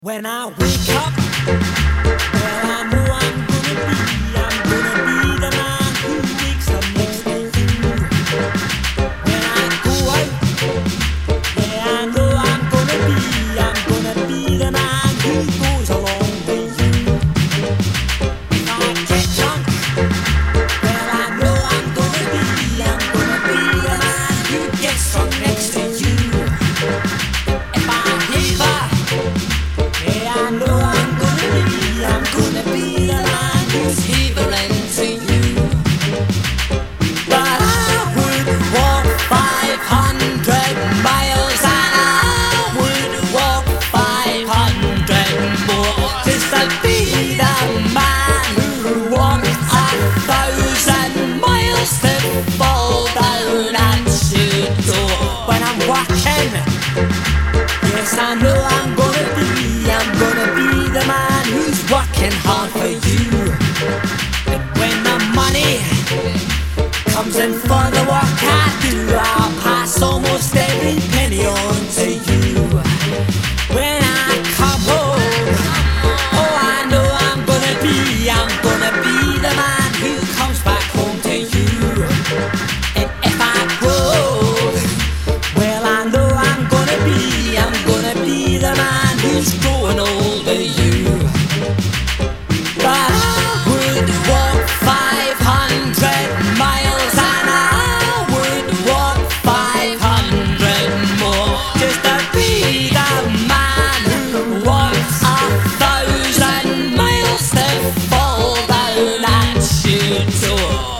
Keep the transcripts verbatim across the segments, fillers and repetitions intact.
When I wake up, well, I know I'm gonna be, I'm gonna be the man who wakes up next to you. When I go out, yeah, I know I'm gonna be, I'm gonna be the man who goes along with you. If I get drunk, well, I know I'm gonna be, I'm gonna be the man who gets drunk next to you. If I heaver, yeah, I know I'm gonna be, I'm gonna be the man who's heavering to you. But I would walk five hundred miles and I would walk five hundred more just to be the man who walks a thousand miles to fall down at your door. When I'm walking, yes, I know I'm gonna be, I'm gonna be the man who's working hard for you. And when the money comes in for the work I do, I'll pass almost every penny on to you. When I come home, oh, I know I'm gonna be, I'm gonna be the man who comes back home to you. And if I grow, well, I know I'm gonna be, I'm gonna be the man who's growing older you. But I would walk five hundred miles and I would walk five hundred more just to be the man who walks a thousand miles to fall down at your door.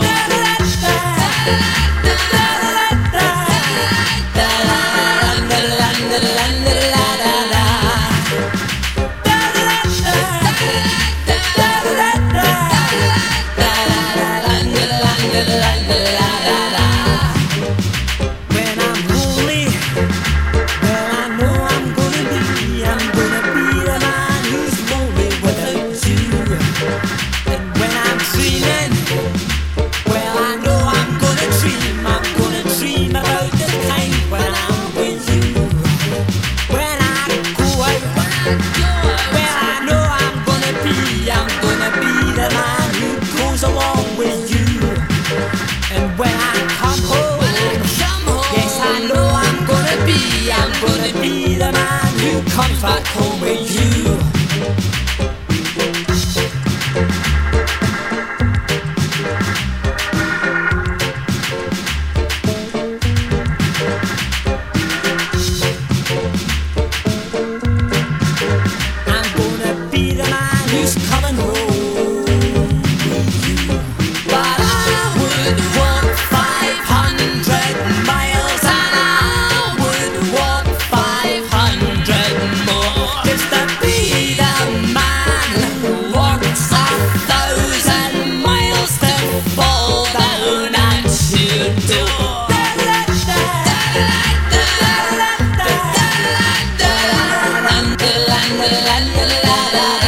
When I'm lonely, well, I know I'm gonna be, I'm gonna be the man who's lonely without you. And when I'm dreaming, well, I know I'm gonna dream, I'm gonna dream about the time when I'm with you. When I go out, well, I know I'm gonna be, I'm gonna be the man who goes along with you. And when I come home, yes, I know I'm gonna be, I'm gonna be the man who comes back home with you. I'm gonna be the man who's coming home with you. But I would walk five hundred miles and I would walk five hundred more just to be the man who walks a thousand miles to fall down at your door. La la la la la la la la la la la la.